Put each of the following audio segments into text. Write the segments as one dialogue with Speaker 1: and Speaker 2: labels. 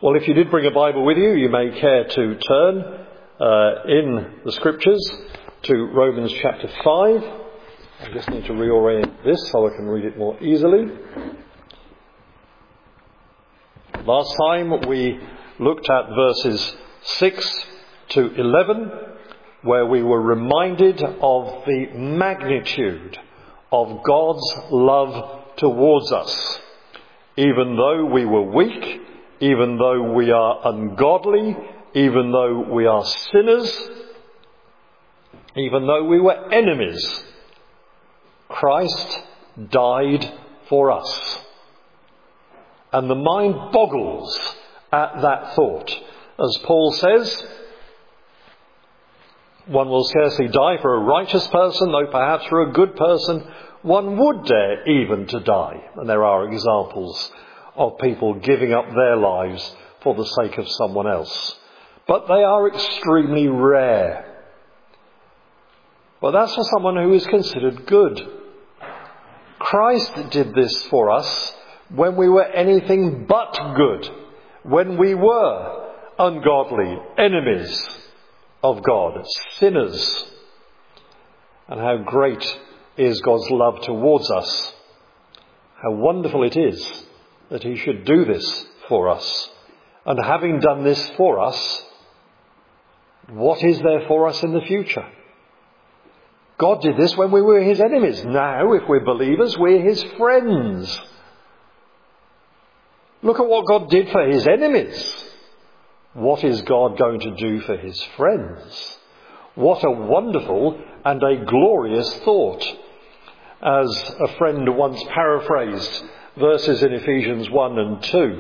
Speaker 1: Well, if you did bring a Bible with you, you may care to turn in the Scriptures to Romans chapter 5. I just need to reorient this so I can read it more easily. Last time we looked at verses 6 to 11, where we were reminded of the magnitude of God's love towards us. Even though we were weak, even though we are ungodly, even though we are sinners, even though we were enemies, Christ died for us. And the mind boggles at that thought. As Paul says, one will scarcely die for a righteous person, though perhaps for a good person one would dare even to die. And there are examples of people giving up their lives for the sake of someone else. But they are extremely rare. But that's for someone who is considered good. Christ did this for us when we were anything but good, when we were ungodly, enemies of God, sinners. And how great is God's love towards us. How wonderful it is that he should do this for us. And having done this for us, what is there for us in the future? God did this when we were his enemies. Now, if we're believers, we're his friends. Look at what God did for his enemies. What is God going to do for his friends? What a wonderful and a glorious thought. As a friend once paraphrased verses in Ephesians 1 and 2.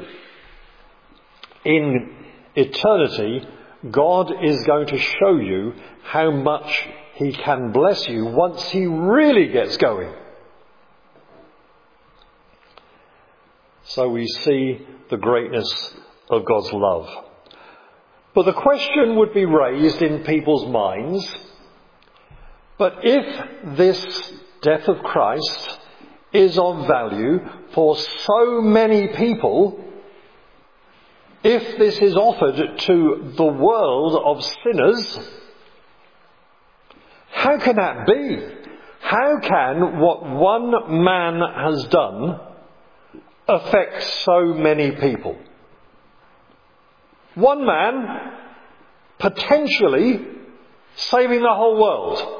Speaker 1: In eternity, God is going to show you how much he can bless you once he really gets going. So we see the greatness of God's love. But the question would be raised in people's minds, but if this death of Christ is of value for so many people, if this is offered to the world of sinners, how can that be? How can what one man has done affect so many people? One man potentially saving the whole world.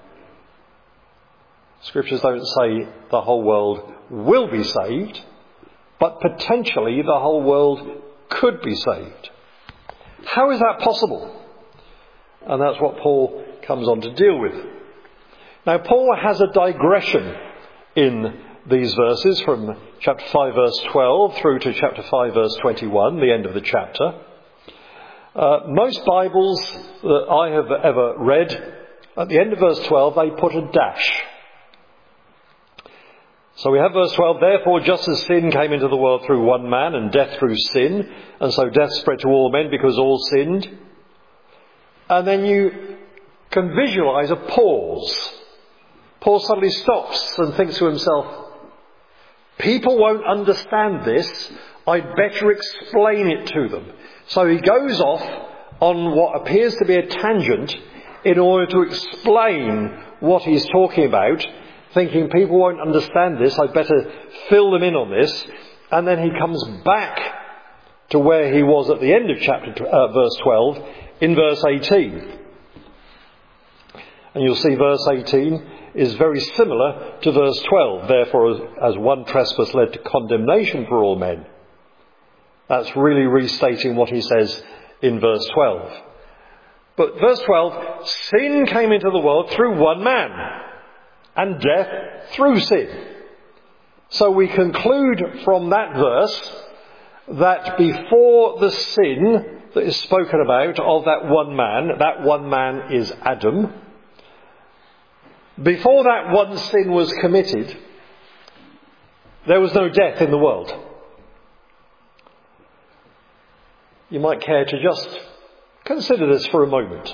Speaker 1: Scriptures don't say the whole world will be saved, but potentially the whole world could be saved. How is that possible? And that's what Paul comes on to deal with. Now, Paul has a digression in these verses from chapter 5 verse 12 through to chapter 5 verse 21, the end of the chapter. Most Bibles that I have ever read, at the end of verse 12, they put a dash. So we have verse 12, therefore just as sin came into the world through one man and death through sin, and so death spread to all men because all sinned. And then you can visualise a pause. Paul suddenly stops and thinks to himself, people won't understand this, I'd better explain it to them. So he goes off on what appears to be a tangent in order to explain what he's talking about, thinking people won't understand this, I'd better fill them in on this. And then he comes back to where he was at the end of verse 12 in verse 18. And you'll see verse 18 is very similar to verse 12. Therefore, as one trespass led to condemnation for all men. That's really restating what he says in verse 12. But verse 12, sin came into the world through one man, and death through sin. So we conclude from that verse that before the sin that is spoken about of that one man is Adam. Before that one sin was committed, there was no death in the world. You might care to just consider this for a moment.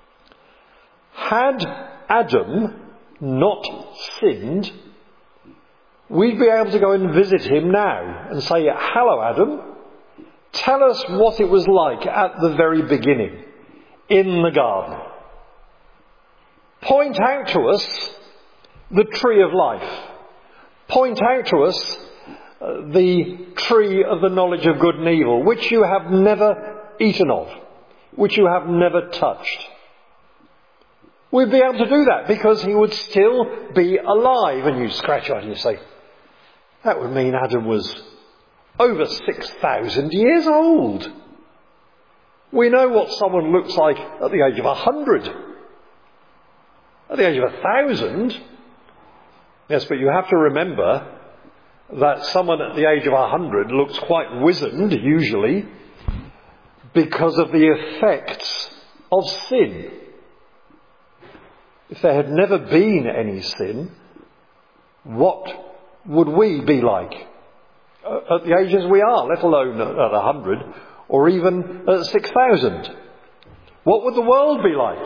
Speaker 1: Had Adam not sinned, we'd be able to go and visit him now and say, hello Adam, Tell us what it was like at the very beginning, in the garden. Point out to us the tree of life. Point out to us the tree of the knowledge of good and evil, which you have never eaten of, which you have never touched. We'd be able to do that because he would still be alive. And you scratch your head and you say, that would mean Adam was over 6,000 years old. We know what someone looks like at the age of 100. At the age of 1,000, yes, but you have to remember that someone at the age of 100 looks quite wizened, usually, because of the effects of sin. If there had never been any sin, what would we be like at the ages we are, let alone at 100 or even at 6,000? What would the world be like?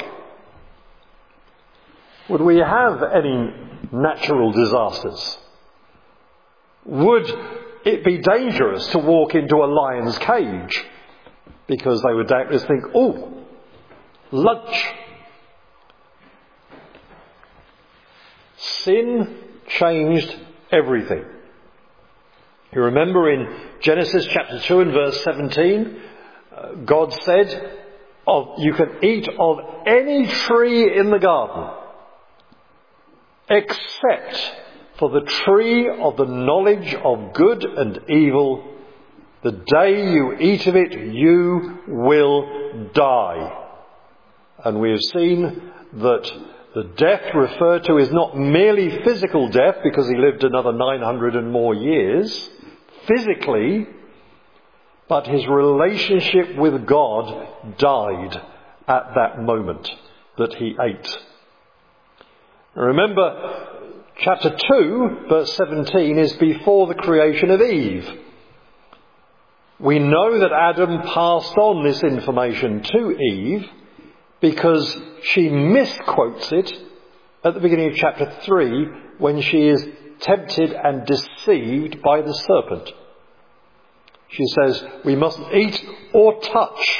Speaker 1: Would we have any natural disasters? Would it be dangerous to walk into a lion's cage? Because they would doubtless think, oh, lunch. Sin changed everything. You remember in Genesis chapter 2 and verse 17, God said, you can eat of any tree in the garden, except for the tree of the knowledge of good and evil. The day you eat of it, you will die. And we have seen that the death referred to is not merely physical death, because he lived another 900 and more years, physically, but his relationship with God died at that moment that he ate. Remember, chapter 2, verse 17 is before the creation of Eve. We know that Adam passed on this information to Eve because she misquotes it at the beginning of chapter 3 when she is tempted and deceived by the serpent. She says, we mustn't eat or touch.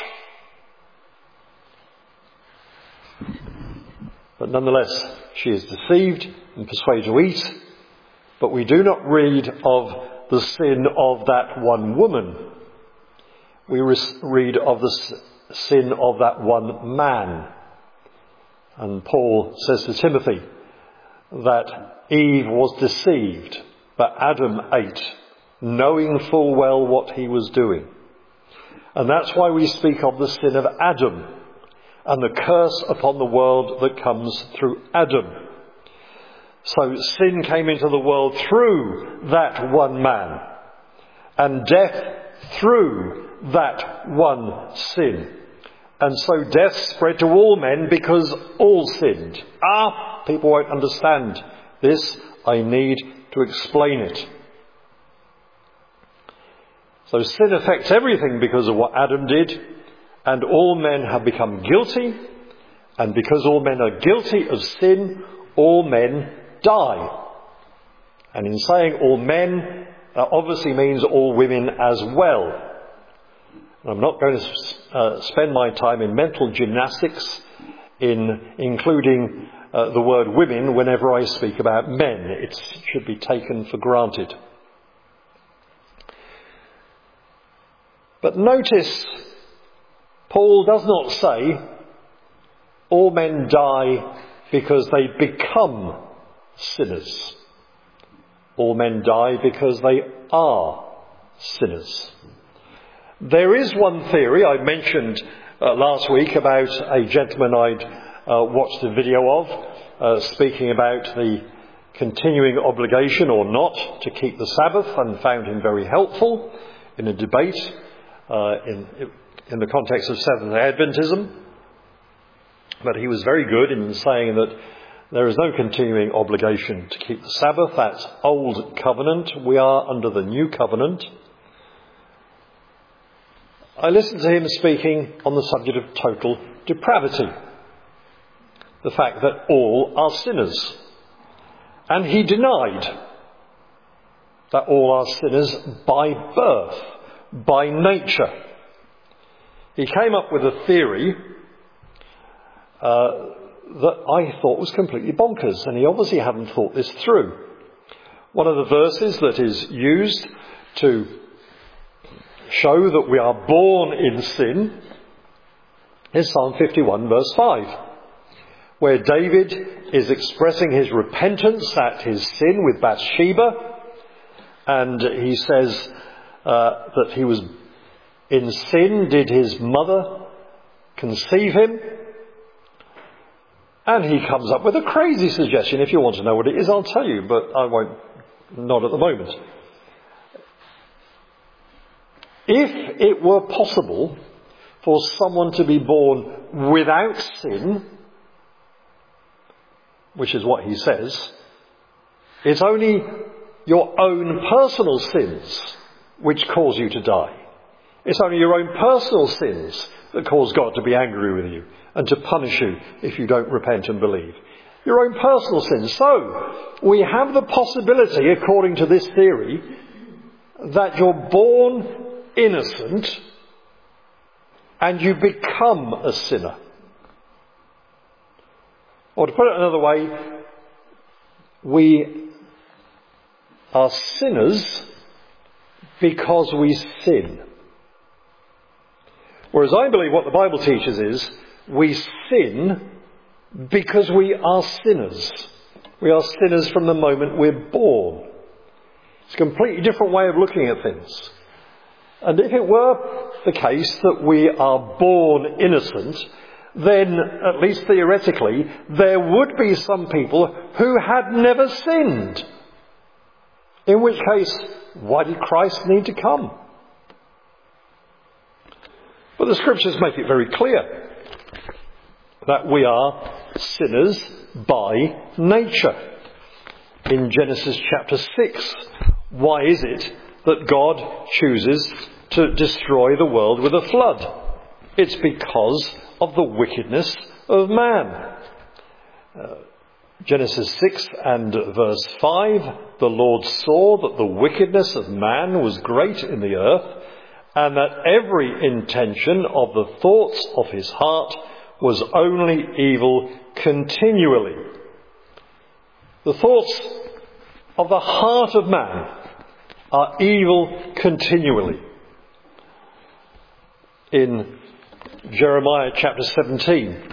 Speaker 1: But nonetheless, she is deceived and persuaded to eat. But we do not read of the sin of that one woman. We read of the sin of that one man. And Paul says to Timothy that Eve was deceived, but Adam ate, knowing full well what he was doing. And that's why we speak of the sin of Adam and the curse upon the world that comes through Adam. So sin came into the world through that one man, and death through that one sin. And so death spread to all men because all sinned. People won't understand this. I need to explain it. So sin affects everything because of what Adam did, and all men have become guilty, and because all men are guilty of sin, all men die. And in saying all men, that obviously means all women as well. I'm not going to spend my time in mental gymnastics in including the word women whenever I speak about men. It should be taken for granted. But notice, Paul does not say all men die because they become sinners. All men die because they are sinners. There is one theory I mentioned last week about a gentleman I'd watched a video of, speaking about the continuing obligation or not to keep the Sabbath, and found him very helpful in a debate in the context of Seventh-day Adventism. But he was very good in saying that there is no continuing obligation to keep the Sabbath. That's old covenant. We are under the new covenant. I listened to him speaking on the subject of total depravity. The fact that all are sinners. And he denied that all are sinners by birth, by nature. He came up with a theory that I thought was completely bonkers, and he obviously hadn't thought this through. One of the verses that is used to show that we are born in sin is Psalm 51 verse 5, where David is expressing his repentance at his sin with Bathsheba, and he says that he was in sin, did his mother conceive him? And he comes up with a crazy suggestion. If you want to know what it is, I'll tell you, but I won't, not at the moment. If it were possible for someone to be born without sin, which is what he says, it's only your own personal sins which cause you to die. It's only your own personal sins that cause God to be angry with you and to punish you if you don't repent and believe. Your own personal sins. So, we have the possibility, according to this theory, that you're born innocent and you become a sinner. Or to put it another way, we are sinners because we sin. Whereas I believe what the Bible teaches is we sin because we are sinners. We are sinners from the moment we're born. It's a completely different way of looking at things. And if it were the case that we are born innocent, then, at least theoretically, there would be some people who had never sinned. In which case, why did Christ need to come? But the scriptures make it very clear that we are sinners by nature. In Genesis chapter 6, why is it that God chooses to destroy the world with a flood? It's because of the wickedness of man. Genesis 6 and verse 5, the Lord saw that the wickedness of man was great in the earth, and that every intention of the thoughts of his heart was only evil continually. The thoughts of the heart of man are evil continually. In Jeremiah chapter 17,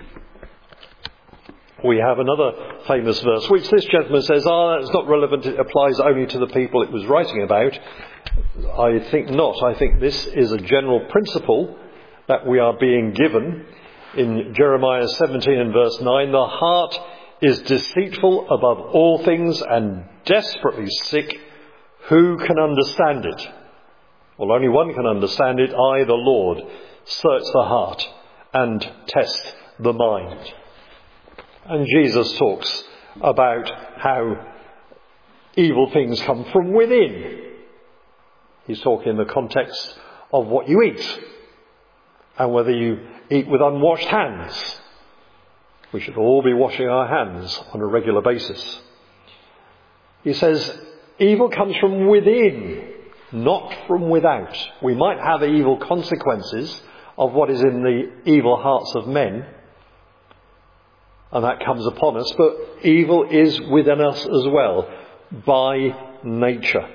Speaker 1: we have another famous verse, which this gentleman says, it's not relevant, it applies only to the people it was writing about. I think not. I think this is a general principle that we are being given. In Jeremiah 17 and verse 9, the heart is deceitful above all things and desperately sick. Who can understand it? Well, only one can understand it. I, the Lord, search the heart and test the mind. And Jesus talks about how evil things come from within. He's talking in the context of what you eat and whether you eat with unwashed hands. We should all be washing our hands on a regular basis. He says evil comes from within, not from without. We might have evil consequences of what is in the evil hearts of men, and that comes upon us, but evil is within us as well, by nature.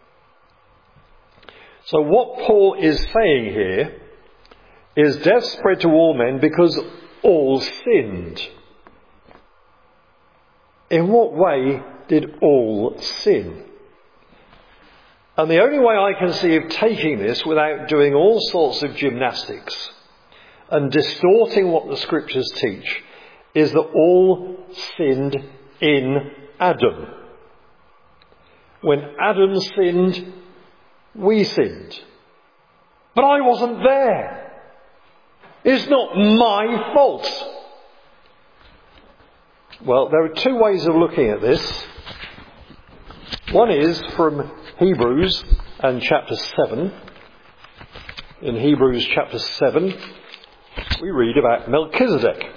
Speaker 1: So what Paul is saying here is death spread to all men because all sinned. In what way did all sin? And the only way I can see of taking this without doing all sorts of gymnastics and distorting what the scriptures teach is that all sinned in Adam. When Adam sinned, we sinned. But I wasn't there. It's not my fault. Well, there are two ways of looking at this. One is from Hebrews and chapter 7. In Hebrews chapter 7, we read about Melchizedek.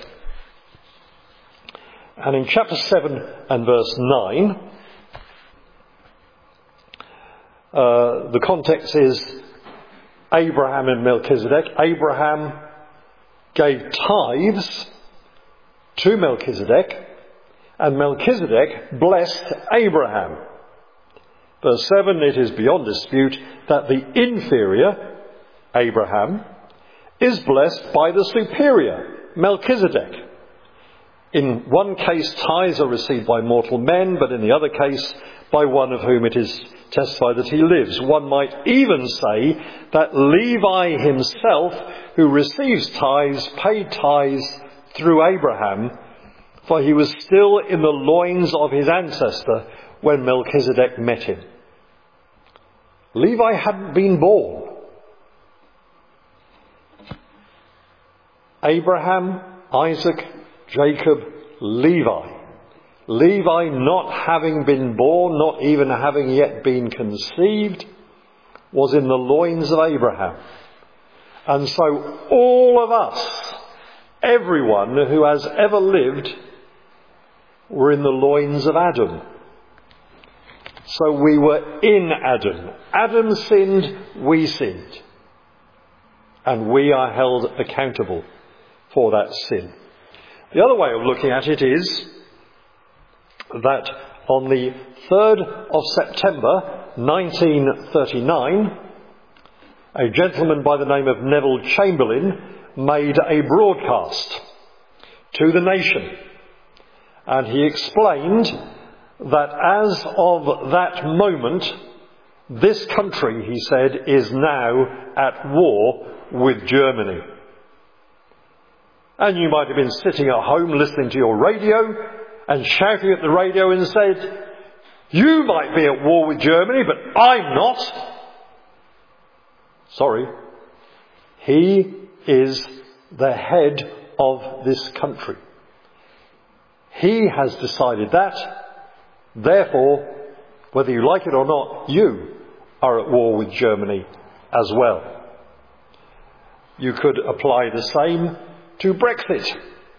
Speaker 1: And in chapter 7 and verse 9, the context is Abraham and Melchizedek. Abraham gave tithes to Melchizedek, and Melchizedek blessed Abraham. Verse 7, it is beyond dispute that the inferior, Abraham, is blessed by the superior, Melchizedek. In one case, tithes are received by mortal men, but in the other case, by one of whom it is testified that he lives. One might even say that Levi himself, who receives tithes, paid tithes through Abraham, for he was still in the loins of his ancestor when Melchizedek met him. Levi hadn't been born. Abraham, Isaac, Jacob, Levi. Levi not having been born, not even having yet been conceived, was in the loins of Abraham. And so all of us, everyone who has ever lived, were in the loins of Adam. So we were in Adam. Adam sinned, we sinned. And we are held accountable for that sin. The other way of looking at it is that on the 3rd of September 1939, a gentleman by the name of Neville Chamberlain made a broadcast to the nation. And he explained that as of that moment, this country, he said, is now at war with Germany. And you might have been sitting at home listening to your radio and shouting at the radio and said, you might be at war with Germany, but I'm not. Sorry. He is the head of this country. He has decided that. Therefore, whether you like it or not, you are at war with Germany as well. You could apply the same to Brexit.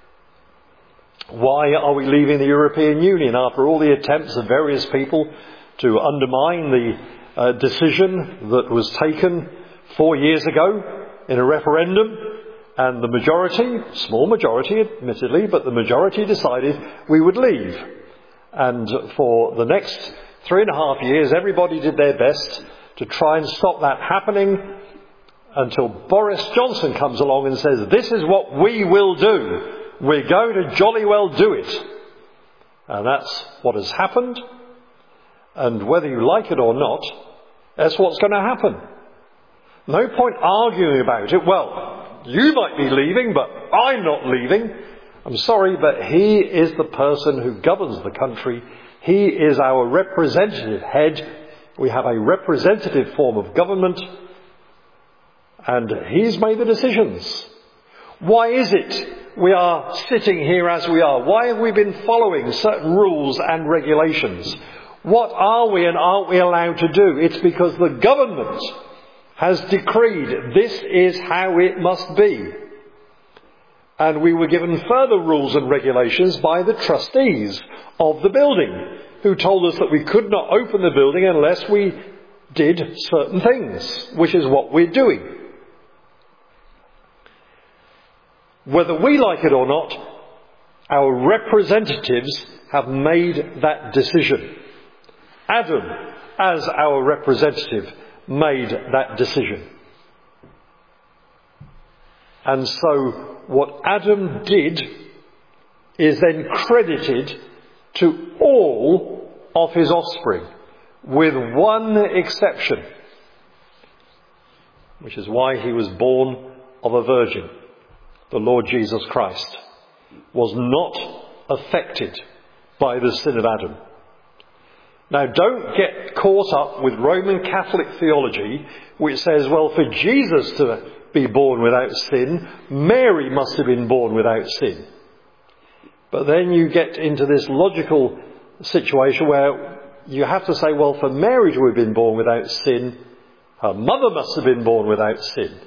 Speaker 1: Why are we leaving the European Union after all the attempts of various people to undermine the decision that was taken 4 years ago in a referendum? And the majority, small majority admittedly, but the majority decided we would leave. And for the next 3.5 years, everybody did their best to try and stop that happening until Boris Johnson comes along and says, this is what we will do. We're going to jolly well do it. And that's what has happened. And whether you like it or not, that's what's going to happen. No point arguing about it. Well, you might be leaving, but I'm not leaving. I'm sorry, but he is the person who governs the country. He is our representative head. We have a representative form of government. And he's made the decisions. Why is it we are sitting here as we are? Why have we been following certain rules and regulations? What are we and aren't we allowed to do? It's because the government has decreed this is how it must be. And we were given further rules and regulations by the trustees of the building, who told us that we could not open the building unless we did certain things, which is what we're doing. Whether we like it or not, our representatives have made that decision. Adam, as our representative, made that decision. And so what Adam did is then credited to all of his offspring, with one exception, which is why he was born of a virgin. The Lord Jesus Christ was not affected by the sin of Adam. Now, don't get caught up with Roman Catholic theology, which says, well, for Jesus to be born without sin, Mary must have been born without sin. But then you get into this logical situation where you have to say, well, for Mary to have been born without sin, her mother must have been born without sin.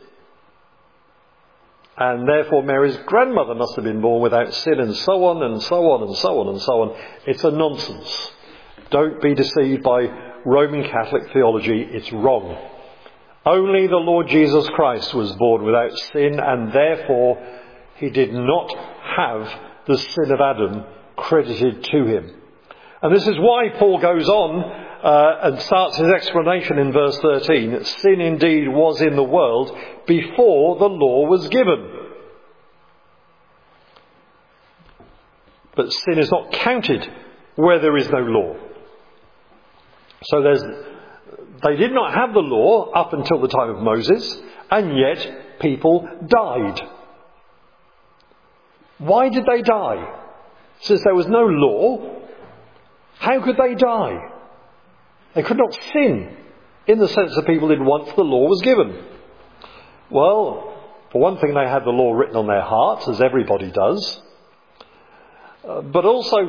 Speaker 1: And therefore Mary's grandmother must have been born without sin, and so on and so on and so on and so on. It's a nonsense. Don't be deceived by Roman Catholic theology. It's wrong. Only the Lord Jesus Christ was born without sin, and therefore he did not have the sin of Adam credited to him. And this is why Paul goes on and starts his explanation in verse 13. Sin indeed was in the world before the law was given. But sin is not counted where there is no law. So they did not have the law up until the time of Moses, and yet people died. Why did they die? Since there was no law, how could they die? They could not sin in the sense that people did once the law was given. Well, for one thing, they had the law written on their hearts, as everybody does. But also,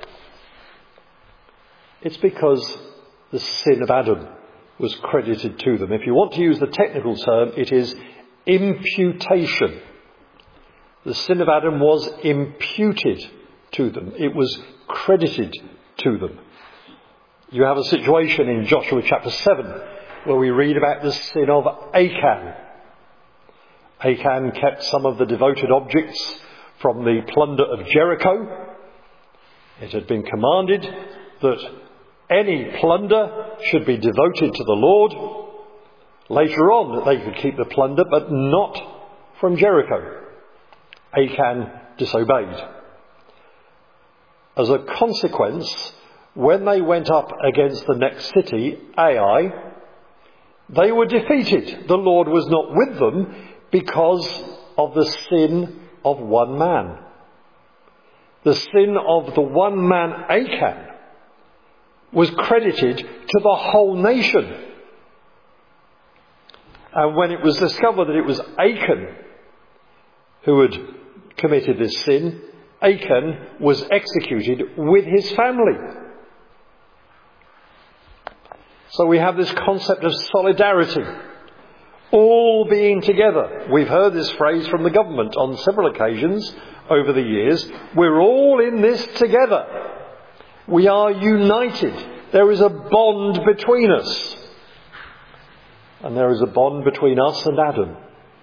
Speaker 1: it's because the sin of Adam was credited to them. If you want to use the technical term, it is imputation. The sin of Adam was imputed to them. It was credited to them. You have a situation in Joshua chapter 7 where we read about the sin of Achan. Achan kept some of the devoted objects from the plunder of Jericho. It had been commanded that any plunder should be devoted to the Lord. Later on, that they could keep the plunder, but not from Jericho. Achan disobeyed. As a consequence, when they went up against the next city, Ai, they were defeated. The Lord was not with them because of the sin of one man. The sin of the one man, Achan, was credited to the whole nation. And when it was discovered that it was Achan who had committed this sin, Achan was executed with his family. So we have this concept of solidarity, all being together. We've heard this phrase from the government on several occasions over the years. We're all in this together. We are united. There is a bond between us. And there is a bond between us and Adam.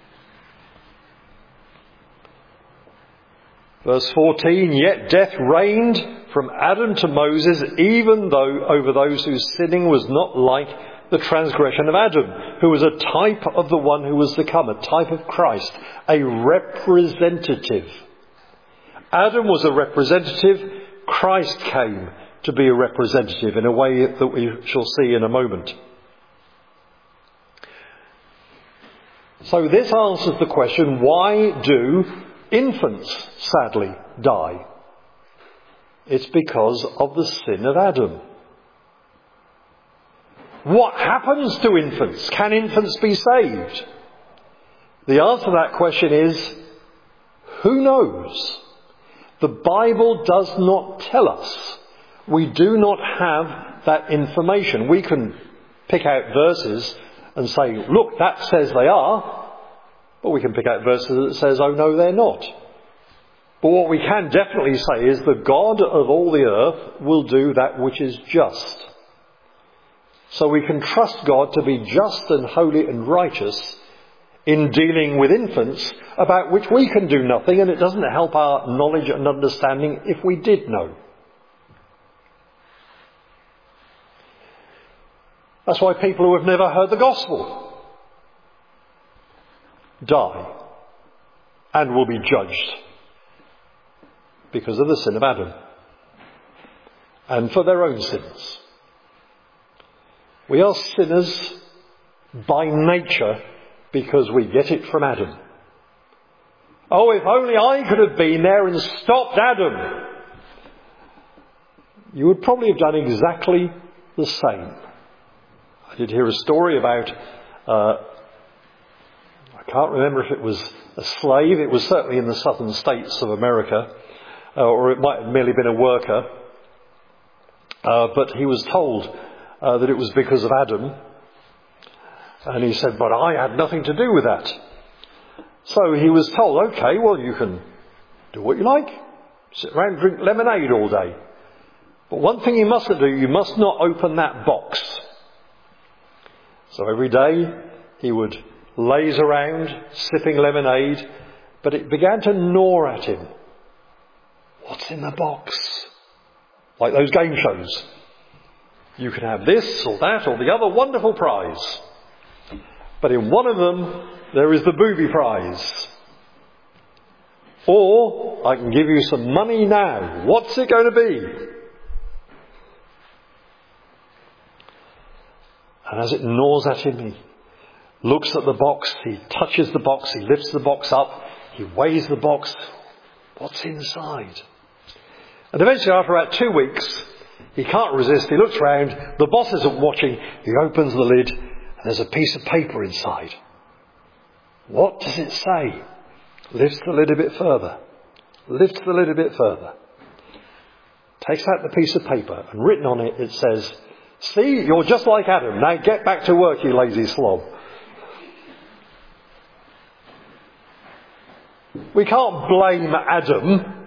Speaker 1: Verse 14, yet death reigned from Adam to Moses, even though over those whose sinning was not like the transgression of Adam, who was a type of the one who was to come, a type of Christ, a representative. Adam was a representative. Christ came to be a representative in a way that we shall see in a moment. So this answers the question, why do infants sadly die? It's because of the sin of Adam. What happens to infants? Can infants be saved? The answer to that question is, who knows? The Bible does not tell us. We do not have that information. We can pick out verses and say, look, that says they are. But we can pick out verses that says, oh no, they're not. But what we can definitely say is the God of all the earth will do that which is just. So we can trust God to be just and holy and righteous in dealing with infants, about which we can do nothing, and it doesn't help our knowledge and understanding if we did know. That's why people who have never heard the gospel die and will be judged because of the sin of Adam and for their own sins. We are sinners by nature because we get it from Adam. Oh, if only I could have been there and stopped Adam. You would probably have done exactly the same. I did hear a story about, I can't remember if it was a slave. It was certainly in the southern states of America, or it might have merely been a worker. But he was told that it was because of Adam. And he said, but I had nothing to do with that. So he was told, okay, well, you can do what you like. Sit around and drink lemonade all day. But one thing you mustn't do, you must not open that box. So every day he would laze around sipping lemonade But it began to gnaw at him. What's in the box? Like those game shows. You can have this or that or the other wonderful prize. But in one of them, there is the booby prize. Or, I can give you some money now. What's it going to be? And as it gnaws at him, he looks at the box, he touches the box, he lifts the box up, he weighs the box. What's inside? And eventually, after about 2 weeks, he can't resist, he looks round, the boss isn't watching, he opens the lid, and there's a piece of paper inside. What does it say? Lifts the lid a bit further. Lifts the lid a bit further. Takes out the piece of paper, and written on it, it says, "See, you're just like Adam. Now get back to work, you lazy slob." We can't blame Adam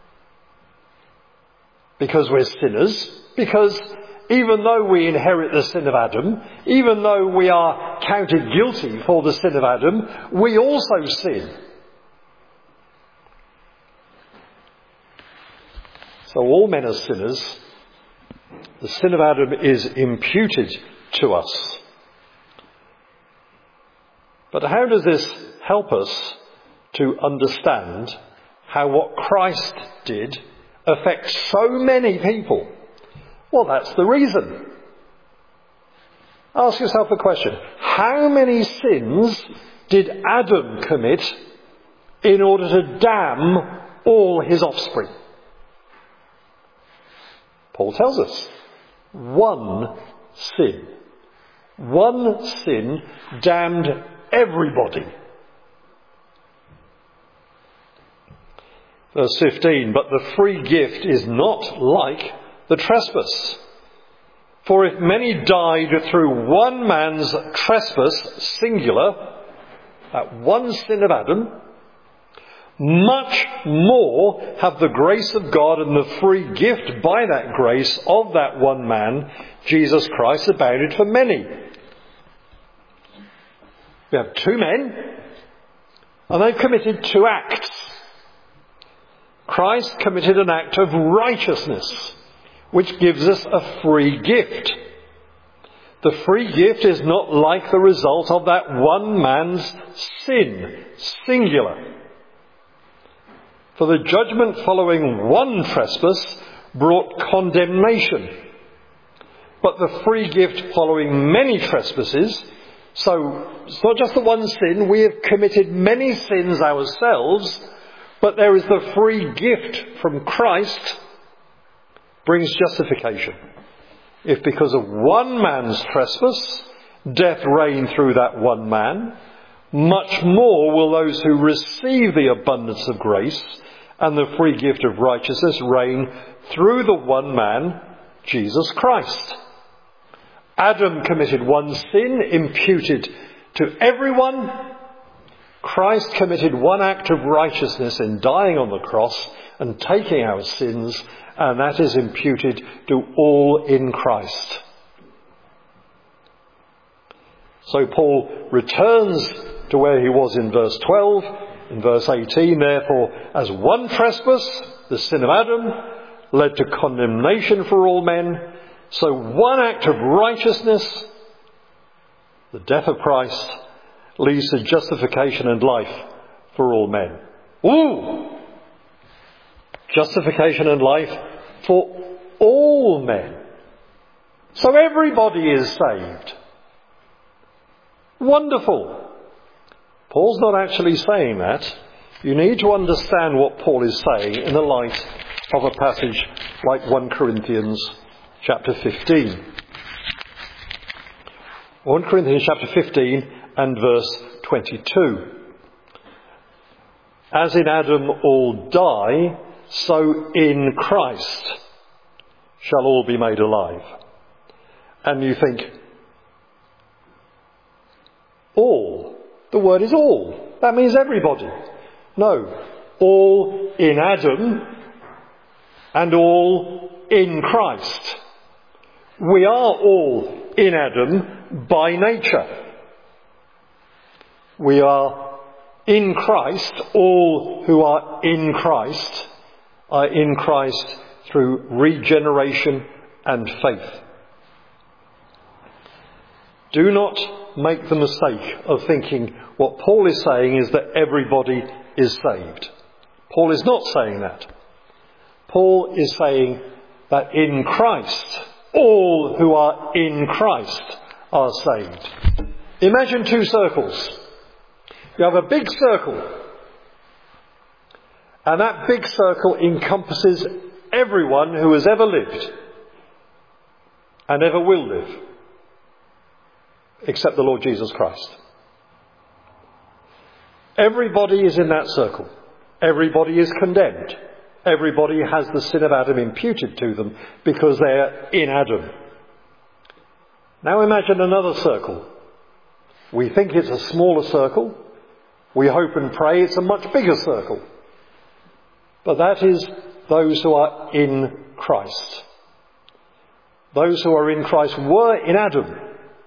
Speaker 1: because we're sinners, because even though we inherit the sin of Adam, even though we are counted guilty for the sin of Adam, we also sin. So all men are sinners. The sin of Adam is imputed to us. But how does this help us to understand how what Christ did affects so many people? Well, that's the reason. Ask yourself a question. How many sins did Adam commit in order to damn all his offspring? Paul tells us. One sin. One sin damned everybody. Verse 15, but the free gift is not like the trespass. For if many died through one man's trespass, singular, that one sin of Adam, much more have the grace of God and the free gift by that grace of that one man, Jesus Christ, abounded for many. We have two men, and they've committed two acts. Christ committed an act of righteousness, which gives us a free gift. The free gift is not like the result of that one man's sin, singular. For the judgment following one trespass brought condemnation. But the free gift following many trespasses, so it's not just the one sin, we have committed many sins ourselves, but there is the free gift from Christ, brings justification. If because of one man's trespass, death reigned through that one man, much more will those who receive the abundance of grace and the free gift of righteousness reign through the one man, Jesus Christ. Adam committed one sin, imputed to everyone. Christ committed one act of righteousness in dying on the cross and taking our sins, and that is imputed to all in Christ. So Paul returns to where he was in verse 12. In verse 18, therefore, as one trespass, the sin of Adam, led to condemnation for all men, so one act of righteousness, the death of Christ, leads to justification and life for all men. Ooh! Justification and life for all men. So everybody is saved. Wonderful. Paul's not actually saying that. You need to understand what Paul is saying in the light of a passage like 1 Corinthians chapter 15. 1 Corinthians chapter 15 and verse 22. As in Adam all die, so in Christ shall all be made alive. And you think, all. The word is all. That means everybody. No. All in Adam and all in Christ. We are all in Adam by nature. We are in Christ, all who are in Christ through regeneration and faith. Do not make the mistake of thinking what Paul is saying is that everybody is saved. Paul is not saying that. Paul is saying that in Christ, all who are in Christ are saved. Imagine two circles. You have a big circle, and that big circle encompasses everyone who has ever lived and ever will live, except the Lord Jesus Christ. Everybody is in that circle. Everybody is condemned. Everybody has the sin of Adam imputed to them because they're in Adam. Now imagine another circle. We think it's a smaller circle. We hope and pray it's a much bigger circle. But that is those who are in Christ. Those who are in Christ were in Adam.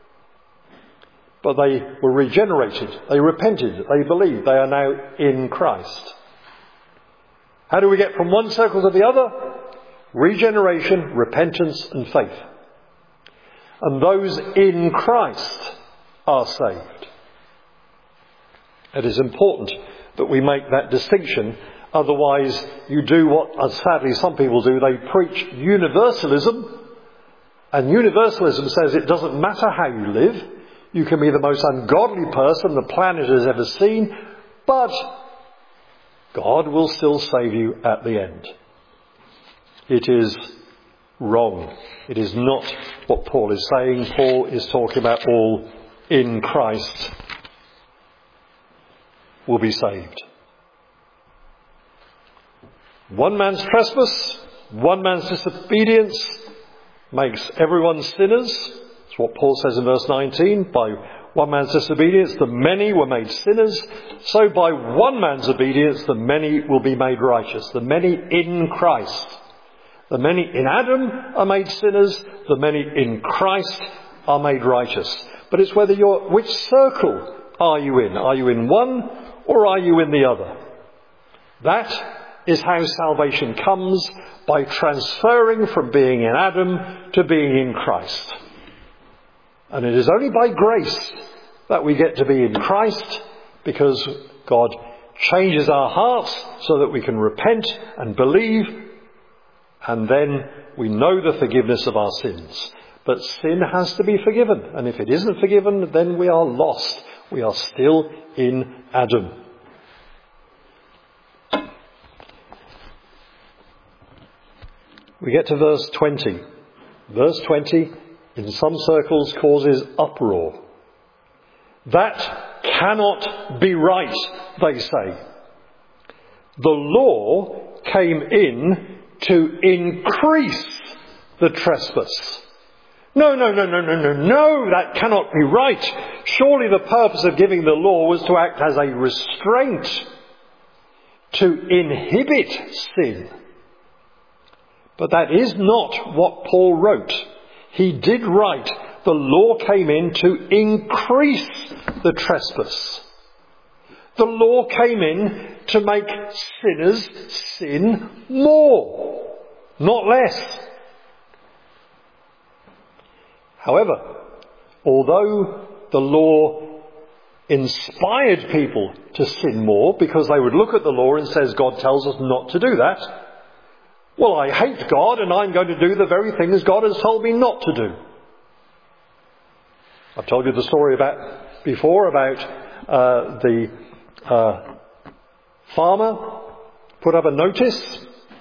Speaker 1: But they were regenerated. They repented. They believed. They are now in Christ. How do we get from one circle to the other? Regeneration, repentance and faith. And those in Christ are saved. It is important that we make that distinction. Otherwise, you do what, sadly, some people do. They preach universalism. And universalism says it doesn't matter how you live. You can be the most ungodly person the planet has ever seen. But God will still save you at the end. It is wrong. It is not what Paul is saying. Paul is talking about all in Christ will be saved. One man's trespass, one man's disobedience makes everyone sinners. That's what Paul says in verse 19. By one man's disobedience, the many were made sinners. So by one man's obedience, the many will be made righteous. The many in Christ. The many in Adam are made sinners. The many in Christ are made righteous. But it's whether which circle are you in? Are you in one or are you in the other? That is how salvation comes, by transferring from being in Adam to being in Christ. And it is only by grace that we get to be in Christ, because God changes our hearts so that we can repent and believe, and then we know the forgiveness of our sins. But sin has to be forgiven, and if it isn't forgiven, then we are lost. We are still in Adam. We get to verse 20. Verse 20, in some circles, causes uproar. That cannot be right, they say. The law came in to increase the trespass. No, that cannot be right. Surely the purpose of giving the law was to act as a restraint, to inhibit sin. But that is not what Paul wrote. He did write, the law came in to increase the trespass. The law came in to make sinners sin more, not less. However, although the law inspired people to sin more because they would look at the law and says God tells us not to do that, well, I hate God and I'm going to do the very things God has told me not to do. I've told you the story before about the farmer put up a notice,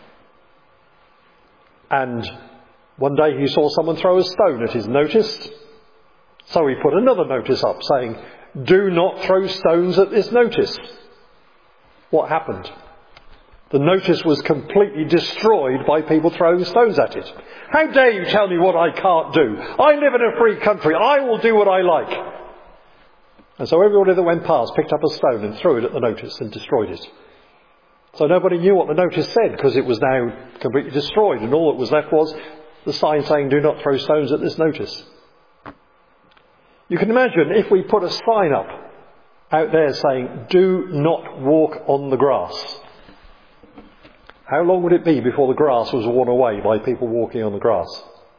Speaker 1: and one day he saw someone throw a stone at his notice. So he put another notice up saying, do not throw stones at this notice. What happened? The notice was completely destroyed by people throwing stones at it. How dare you tell me what I can't do? I live in a free country. I will do what I like. And so everybody that went past picked up a stone and threw it at the notice and destroyed it. So nobody knew what the notice said because it was now completely destroyed, and all that was left was the sign saying, do not throw stones at this notice. You can imagine if we put a sign up out there saying, do not walk on the grass. How long would it be before the grass was worn away by people walking on the grass?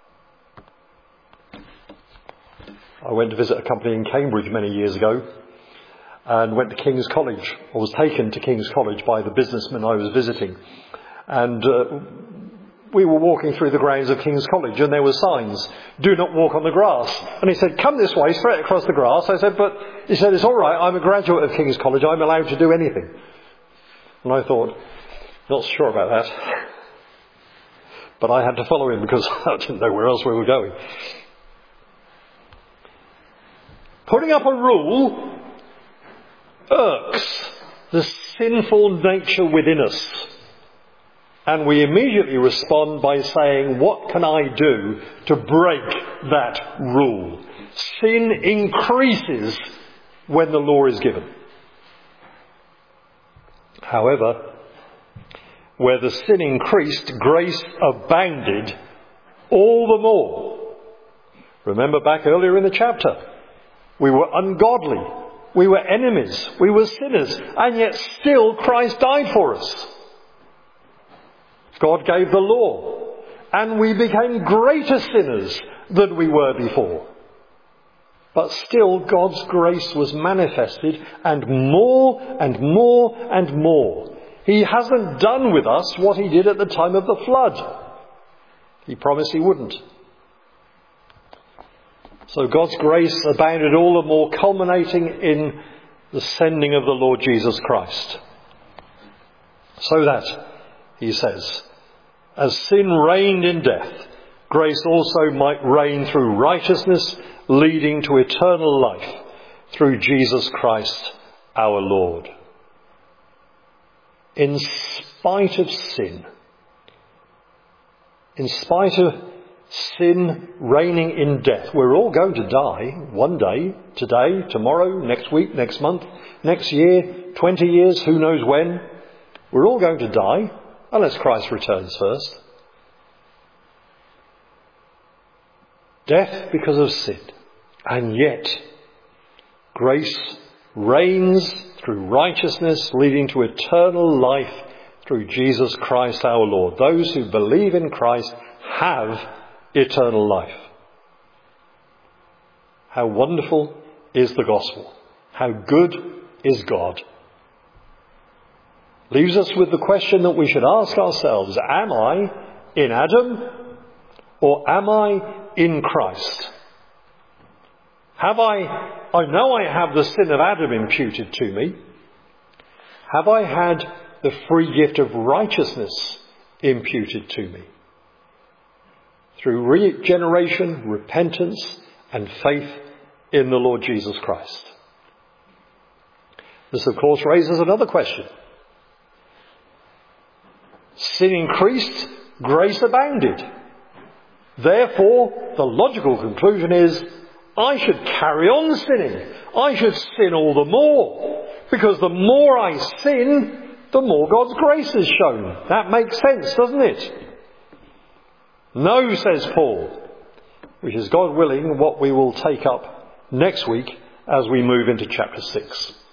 Speaker 1: I went to visit a company in Cambridge many years ago and went to King's College, or was taken to King's College by the businessman I was visiting. And we were walking through the grounds of King's College and there were signs, do not walk on the grass. And he said, come this way, straight across the grass. I said, he said, it's all right, I'm a graduate of King's College, I'm allowed to do anything. And I thought, not sure about that. But I had to follow him because I didn't know where else we were going. Putting up a rule irks the sinful nature within us. And we immediately respond by saying, what can I do to break that rule? Sin increases when the law is given. However, where the sin increased, grace abounded all the more. Remember back earlier in the chapter, we were ungodly, we were enemies, we were sinners, and yet still Christ died for us. God gave the law, and we became greater sinners than we were before. But still God's grace was manifested, and more and more and more. He hasn't done with us what he did at the time of the flood. He promised he wouldn't. So God's grace abounded all the more, culminating in the sending of the Lord Jesus Christ. So that, he says, as sin reigned in death, grace also might reign through righteousness, leading to eternal life through Jesus Christ our Lord. In spite of sin, in spite of sin reigning in death, we're all going to die one day, today, tomorrow, next week, next month, next year, 20 years, who knows when. We're all going to die, unless Christ returns first. Death because of sin. And yet, grace reigns through righteousness, leading to eternal life through Jesus Christ our Lord. Those who believe in Christ have eternal life. How wonderful is the gospel. How good is God. Leaves us with the question that we should ask ourselves, am I in Adam or am I in Christ? I know I have the sin of Adam imputed to me. Have I had the free gift of righteousness imputed to me? Through regeneration, repentance and faith in the Lord Jesus Christ. This of course raises another question. Sin increased, grace abounded. Therefore, the logical conclusion is, I should carry on sinning. I should sin all the more. Because the more I sin, the more God's grace is shown. That makes sense, doesn't it? No, says Paul, which is, God willing, what we will take up next week as we move into chapter 6.